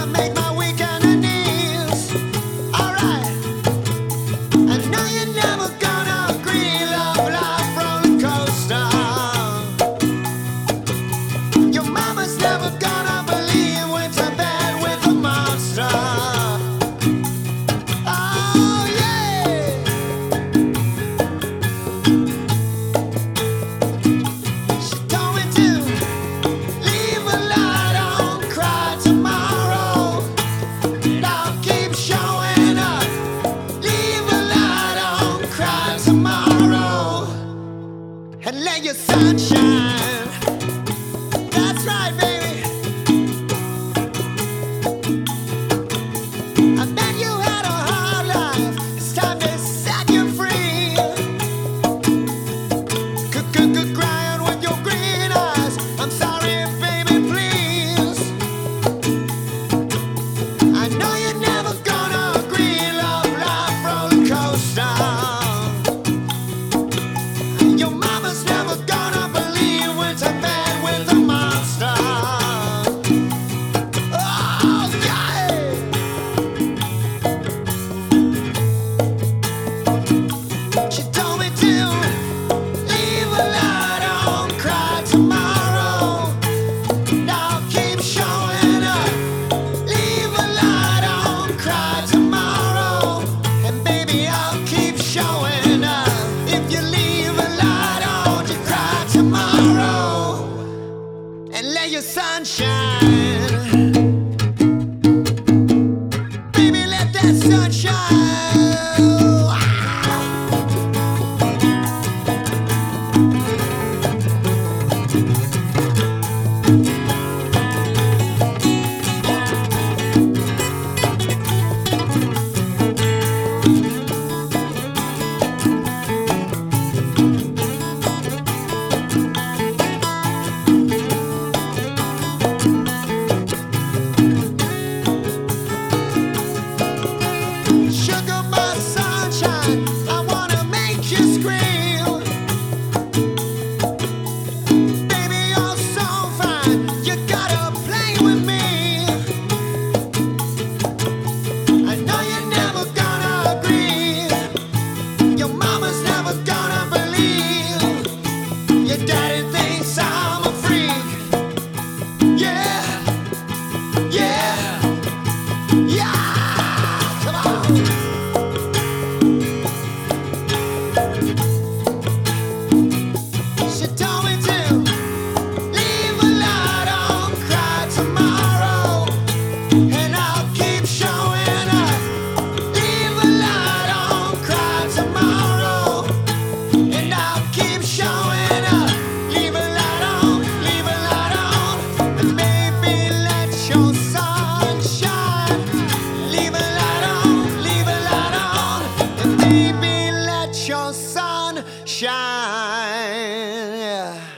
make my weekend an ease. Alright. I know you're never gonna agree, love life roller coaster. Your mama's never gonna believe went to bed with a monster. Oh yeah. She told me to leave a light on, cry tomorrow. And I'll keep showing up. Leave a light on, cry tomorrow. And let your sun shine. That's right, baby. I bet you had a hard life. It's time to set you free. Crying with your green eyes. I'm sorry, baby, please. I know you're never gonna agree, love life roller coaster. Your mama's never gonna believe went to bed with a monster. Oh, yeah. She told me to leave a light on, cry tomorrow. And I'll keep showing up. Leave a light on, cry tomorrow. And baby, I'll keep showing up. If you leave a light on, you cry tomorrow. And let your sun shine. Baby, let that sun shine. Sugar, my sunshine, I wanna make you scream. Baby, you're so fine, you gotta play with me. I know you're never gonna agree. Your mama's never gonna believe. Your daddy thinks I'm a freak. Yeah, yeah, yeah. Come on. She told me to leave a light on, cry tomorrow. And I'll keep showing up. Leave a light on, cry tomorrow. And I'll keep showing up. Leave a light on, leave a light on. And baby, let your sun shine. Leave a light on, leave a light on. And baby, let your sun shine. Yeah.